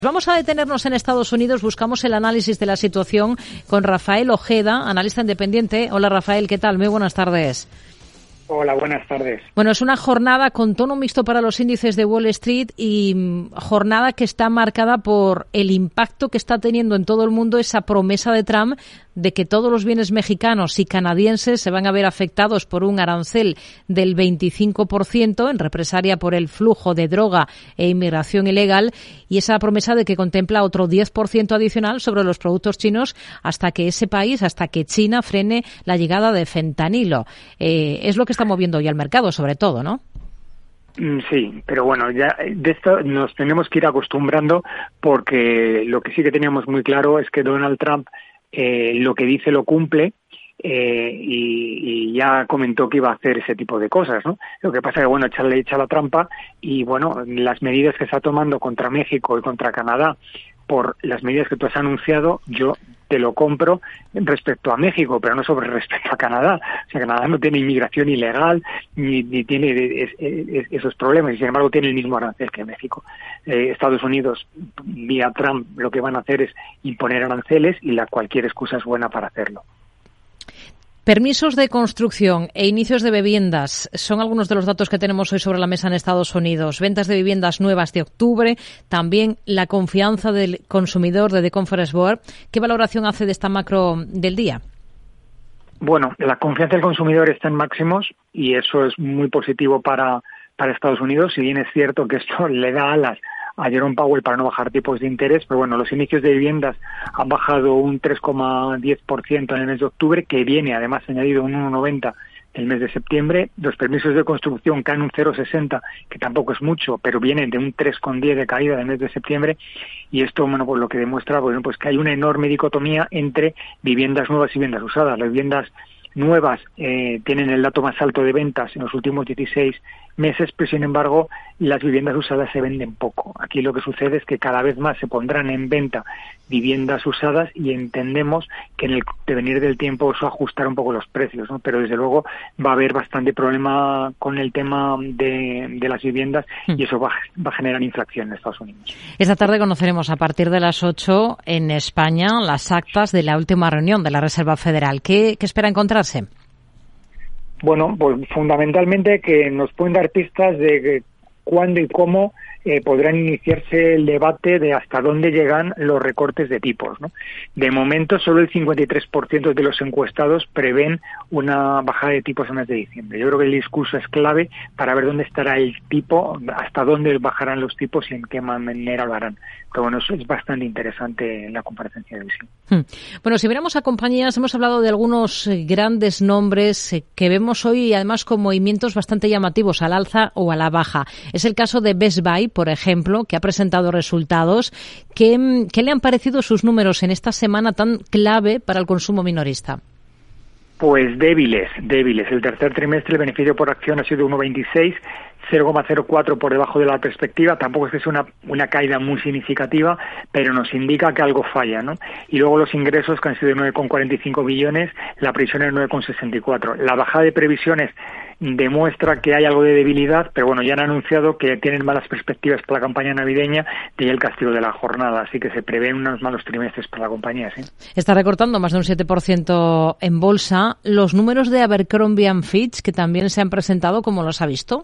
Vamos a detenernos en Estados Unidos, buscamos el análisis de la situación con Rafael Ojeda, analista independiente. Hola Rafael, ¿qué tal? Muy buenas tardes. Hola, buenas tardes. Bueno, es una jornada con tono mixto para los índices de Wall Street y jornada que está marcada por el impacto que está teniendo en todo el mundo esa promesa de Trump de que todos los bienes mexicanos y canadienses se van a ver afectados por un arancel del 25% en represalia por el flujo de droga e inmigración ilegal, y esa promesa de que contempla otro 10% adicional sobre los productos chinos hasta que China frene la llegada de fentanilo. Es lo que está moviendo hoy al mercado, sobre todo, ¿no? Sí, pero bueno, ya de esto nos tenemos que ir acostumbrando, porque lo que sí que teníamos muy claro es que Donald Trump lo que dice lo cumple, y ya comentó que iba a hacer ese tipo de cosas, ¿no? Lo que pasa es que, bueno, le echa la trampa y, bueno, las medidas que está tomando contra México y contra Canadá, por las medidas que tú has anunciado, yo te lo compro respecto a México, pero no sobre respecto a Canadá. O sea, Canadá no tiene inmigración ilegal ni tiene esos problemas, y sin embargo tiene el mismo arancel que México. Estados Unidos, vía Trump, lo que van a hacer es imponer aranceles, y cualquier excusa es buena para hacerlo. Permisos de construcción e inicios de viviendas son algunos de los datos que tenemos hoy sobre la mesa en Estados Unidos. Ventas de viviendas nuevas de octubre, también la confianza del consumidor de The Conference Board. ¿Qué valoración hace de esta macro del día? Bueno, la confianza del consumidor está en máximos, y eso es muy positivo para Estados Unidos. Si bien es cierto que esto le da alas a Jerome Powell para no bajar tipos de interés, pero bueno, los inicios de viviendas han bajado un 3,10% en el mes de octubre, que viene además añadido un 1,90 el mes de septiembre. Los permisos de construcción caen un 0,60, que tampoco es mucho, pero vienen de un 3,10 de caída del mes de septiembre, y esto, bueno, pues lo que demuestra, bueno, pues que hay una enorme dicotomía entre viviendas nuevas y viviendas usadas. Las viviendas nuevas tienen el dato más alto de ventas en los últimos 16 meses, pero sin embargo las viviendas usadas se venden poco. Aquí lo que sucede es que cada vez más se pondrán en venta viviendas usadas, y entendemos que en el devenir del tiempo eso ajustará un poco los precios, ¿no? Pero desde luego va a haber bastante problema con el tema de las viviendas, y eso va a generar inflación en Estados Unidos. Esta tarde conoceremos a partir de las 8 en España las actas de la última reunión de la Reserva Federal. ¿Qué espera encontrarse? Bueno, pues fundamentalmente que nos pueden dar pistas de cuándo y cómo podrán iniciarse el debate de hasta dónde llegan los recortes de tipos, ¿no? De momento, solo el 53% de los encuestados prevén una bajada de tipos en el mes de diciembre. Yo creo que el discurso es clave para ver dónde estará el tipo, hasta dónde bajarán los tipos y en qué manera lo harán. Pero bueno, eso es bastante interesante en la comparecencia de hoy. Sí. Bueno, si miramos a compañías, hemos hablado de algunos grandes nombres que vemos hoy, y además con movimientos bastante llamativos al alza o a la baja. Es el caso de Best Buy, por ejemplo, que ha presentado resultados. ¿Qué le han parecido sus números en esta semana tan clave para el consumo minorista? Pues débiles. El tercer trimestre el beneficio por acción ha sido 1,26, 0,04 por debajo de la perspectiva. Tampoco es que sea una caída muy significativa, pero nos indica que algo falla, ¿no? Y luego los ingresos, que han sido de 9,45 billones, la previsión es 9,64. La bajada de previsiones demuestra que hay algo de debilidad, pero bueno, ya han anunciado que tienen malas perspectivas para la campaña navideña y el castigo de la jornada, así que se prevén unos malos trimestres para la compañía, ¿sí? Está recortando más de un 7% en bolsa. Los números de Abercrombie & Fitch, que también se han presentado, ¿cómo los ha visto?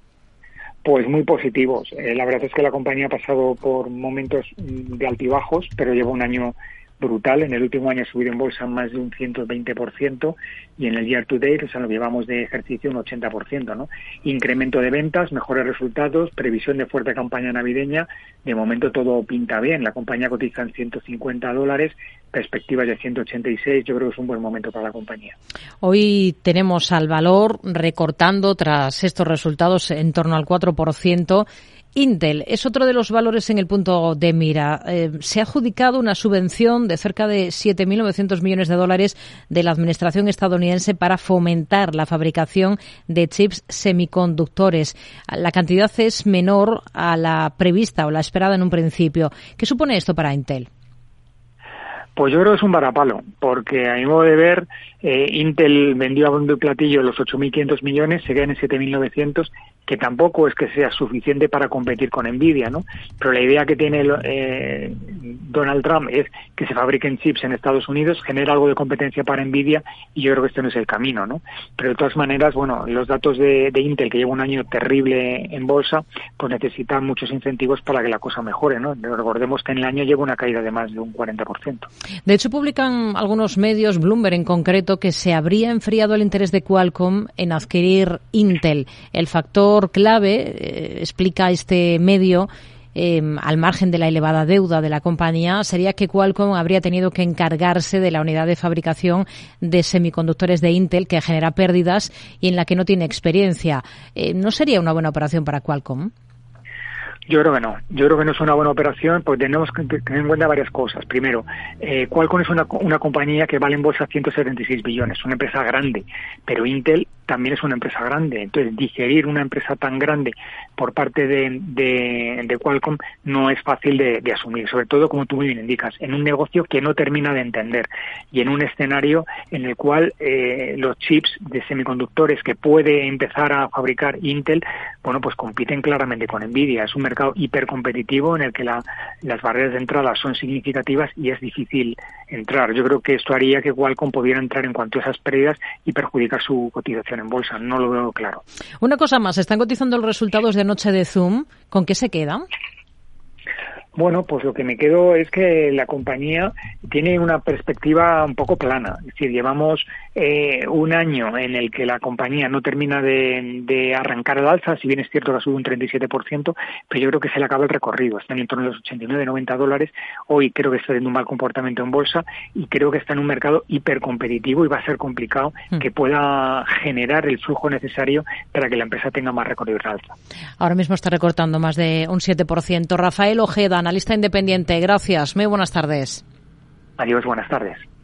Pues muy positivos. La verdad es que la compañía ha pasado por momentos de altibajos, pero lleva un año brutal. En el último año ha subido en bolsa más de un 120%, y en el year to date, o sea, lo llevamos de ejercicio, un 80%, ¿no? Incremento de ventas, mejores resultados, previsión de fuerte campaña navideña. De momento todo pinta bien. La compañía cotiza en $150, perspectivas de 186. Yo creo que es un buen momento para la compañía. Hoy tenemos al valor recortando tras estos resultados en torno al 4%. Intel es otro de los valores en el punto de mira. Se ha adjudicado una subvención de cerca de $7.900 millones de la administración estadounidense para fomentar la fabricación de chips semiconductores. La cantidad es menor a la prevista o la esperada en un principio. ¿Qué supone esto para Intel? Pues yo creo que es un varapalo, porque a mi modo de ver, Intel vendió a bombo y platillo los 8.500 millones, se quedan en 7.900, que tampoco es que sea suficiente para competir con Nvidia, ¿no? Pero la idea que tiene Donald Trump es que se fabriquen chips en Estados Unidos, genera algo de competencia para Nvidia, y yo creo que este no es el camino, ¿no? Pero de todas maneras, bueno, los datos de Intel, que lleva un año terrible en bolsa, pues necesitan muchos incentivos para que la cosa mejore, ¿no? Recordemos que en el año lleva una caída de más de un 40%. De hecho, publican algunos medios, Bloomberg en concreto, que se habría enfriado el interés de Qualcomm en adquirir Intel. El factor clave, explica este medio, al margen de la elevada deuda de la compañía, sería que Qualcomm habría tenido que encargarse de la unidad de fabricación de semiconductores de Intel, que genera pérdidas y en la que no tiene experiencia. ¿No sería una buena operación para Qualcomm? Yo creo que no. Yo creo que no es una buena operación porque tenemos que tener en cuenta varias cosas. Primero, Qualcomm es una compañía que vale en bolsa 176 billones, una empresa grande, pero Intel también es una empresa grande. Entonces, digerir una empresa tan grande por parte de Qualcomm no es fácil de asumir, sobre todo, como tú muy bien indicas, en un negocio que no termina de entender y en un escenario en el cual los chips de semiconductores que puede empezar a fabricar Intel, bueno, pues compiten claramente con Nvidia. Es un mercado hipercompetitivo en el que las barreras de entrada son significativas y es difícil entrar. Yo creo que esto haría que Qualcomm pudiera entrar en cuanto a esas pérdidas y perjudicar su cotización en bolsa. No lo veo claro. Una cosa más, están cotizando los resultados de anoche de Zoom. ¿Con qué se quedan? Bueno, pues lo que me quedo es que la compañía tiene una perspectiva un poco plana. Es decir, llevamos un año en el que la compañía no termina de arrancar al alza, si bien es cierto que ha subido un 37%, pero yo creo que se le acaba el recorrido. Están en torno a los $89-90. Hoy creo que está teniendo un mal comportamiento en bolsa y creo que está en un mercado hipercompetitivo y va a ser complicado que pueda generar el flujo necesario para que la empresa tenga más recorrido al alza. Ahora mismo está recortando más de un 7%. Rafael Ojeda, analista independiente. Gracias. Muy buenas tardes. Adiós, buenas tardes.